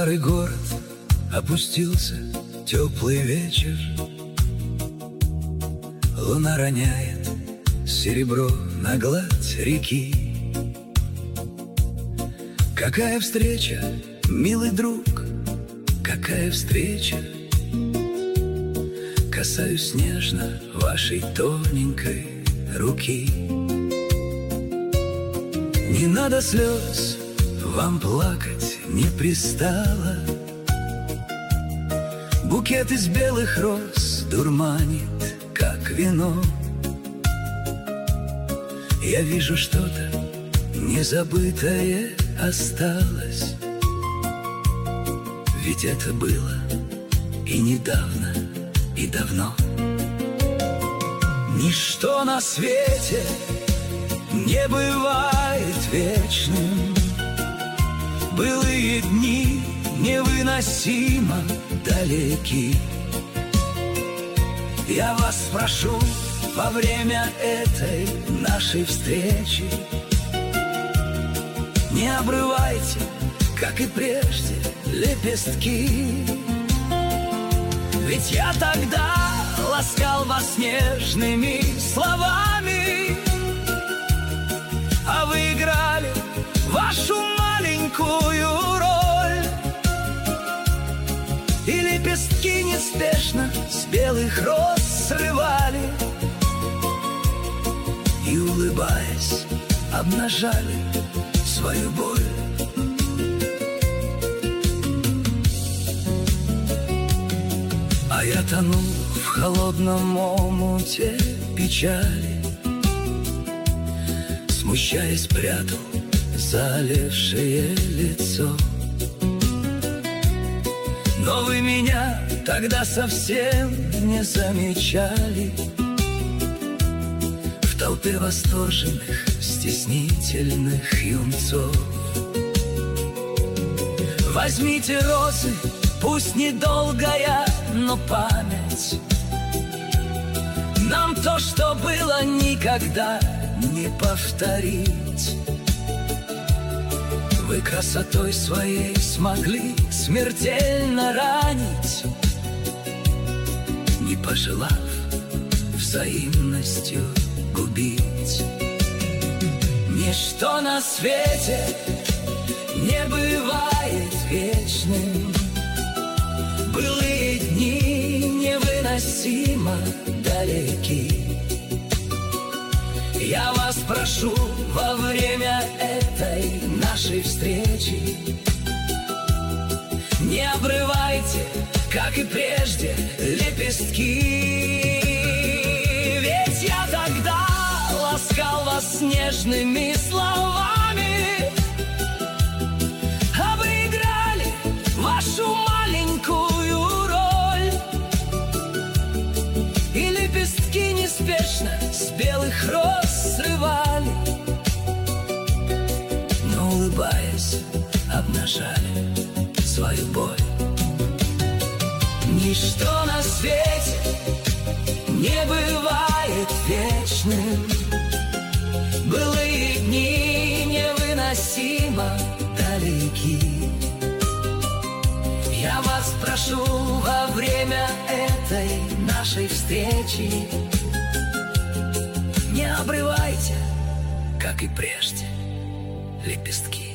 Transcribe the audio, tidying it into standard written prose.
старый город опустился теплый вечер. Луна роняет серебро на гладь реки. Какая встреча, милый друг, какая встреча! Касаюсь нежно вашей тоненькой руки. Не надо слез, вам плакать не пристало. Букет из белых роз дурманит, как вино. Я вижу, что-то незабытое осталось. Ведь это было и недавно, и давно. Ничто на свете не бывает вечным. Былые дни невыносимо далеки. Я вас прошу во время этой нашей встречи, не обрывайте, как и прежде, лепестки. Ведь я тогда ласкал вас нежными словами, а вы играли вашу маленькую роль. И лепестки неспешно с белых роз срывали, и, улыбаясь, обнажали свою боль. А я тонул в холодном омуте печали, смущаясь, прятал заалевшее лицо. Но вы меня тогда совсем не замечали. В толпе восторженных, стеснительных юнцов. Возьмите розы, пусть недолгая, но память. Нам то, что было, никогда не повторить. Вы красотой своей смогли смертельно ранить, не пожелав взаимностью губить. Ничто на свете не бывает вечным. Былые дни невыносимо далеки. Я вас прошу во время этой нашей встречи, не обрывайте, как и прежде, лепестки. Ведь я тогда ласкал вас нежными словами, а вы играли вашу маленькую роль. И лепестки неспешно с белых роз срывали, но, улыбаясь, обнажали свою боль. Ничто на свете не бывает вечным. Былые дни невыносимо далеки. Я вас прошу во время этой нашей встречи, не обрывайте, как и прежде, лепестки.